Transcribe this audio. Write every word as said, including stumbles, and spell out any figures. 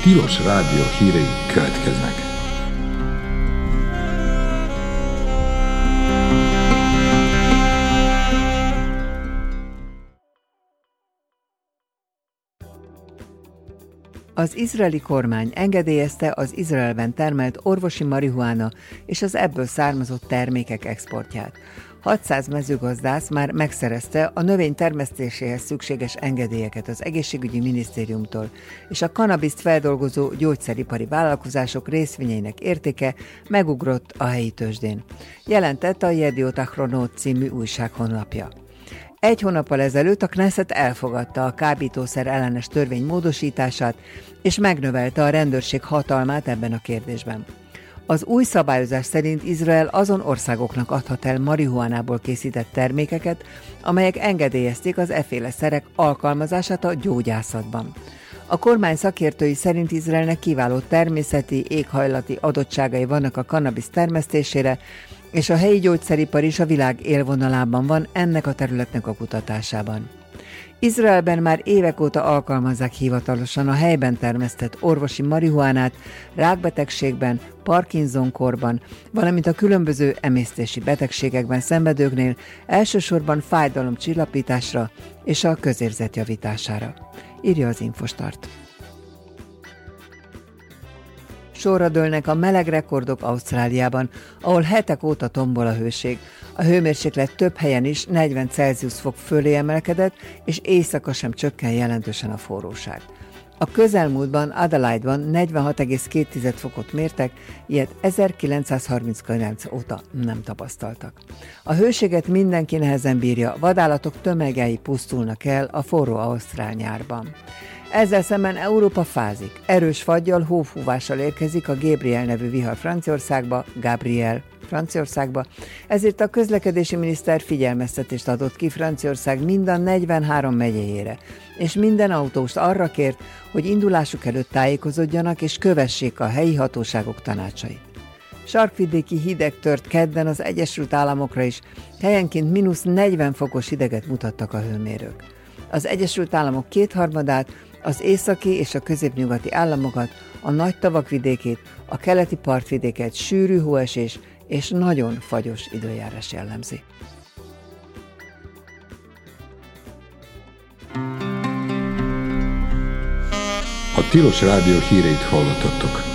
Tilos Rádió hírei következnek. Az izraeli kormány engedélyezte az Izraelben termelt orvosi marihuána és az ebből származó termékek exportját. hatszáz mezőgazdász már megszerezte a növény termesztéséhez szükséges engedélyeket az egészségügyi minisztériumtól, és a kannabiszt feldolgozó gyógyszeripari vállalkozások részvényeinek értéke megugrott a helyi tőzsdén, jelentett a Yediot Ahronot című újság honlapja. Egy hónappal ezelőtt a Knesset elfogadta a kábítószer ellenes törvény módosítását, és megnövelte a rendőrség hatalmát ebben a kérdésben. Az új szabályozás szerint Izrael azon országoknak adhat el marihuánából készített termékeket, amelyek engedélyezték az efféle szerek alkalmazását a gyógyászatban. A kormány szakértői szerint Izraelnek kiváló természeti, éghajlati adottságai vannak a kannabisz termesztésére, és a helyi gyógyszeripar is a világ élvonalában van ennek a területnek a kutatásában. Izraelben már évek óta alkalmazzák hivatalosan a helyben termesztett orvosi marihuánát rákbetegségben, Parkinson-korban, valamint a különböző emésztési betegségekben szenvedőknél, elsősorban fájdalomcsillapításra és a közérzet javítására, írja az Infostart. Sorra dőlnek a meleg rekordok Ausztráliában, ahol hetek óta tombol a hőség. A hőmérséklet több helyen is negyven Celsius fok fölé emelkedett, és éjszaka sem csökken jelentősen a forróság. A közelmúltban Adelaide-ban negyvenhat egész két fokot mértek, ilyet ezerkilencszázharminckilenc óta nem tapasztaltak. A hőséget mindenki nehezen bírja, vadállatok tömegei pusztulnak el a forró ausztrál nyárban. Ezzel szemben Európa fázik. Erős faggyal, hófúvással érkezik a Gabriel nevű vihar Franciaországba, Gabriel Franciaországba, ezért a közlekedési miniszter figyelmeztetést adott ki Franciaország mind a negyvenhárom megyéjére, és minden autóst arra kért, hogy indulásuk előtt tájékozódjanak és kövessék a helyi hatóságok tanácsait. Sarkvidéki hideg tört kedden az Egyesült Államokra is, helyenként mínusz negyven fokos hideget mutattak a hőmérők. Az Egyesült Államok kétharmadát, az északi és a középnyugati államokat, a nagy tavak vidékét, a keleti partvidéket sűrű hóesés és nagyon fagyos időjárás jellemzi. A Tilos Rádió híreit hallottattok.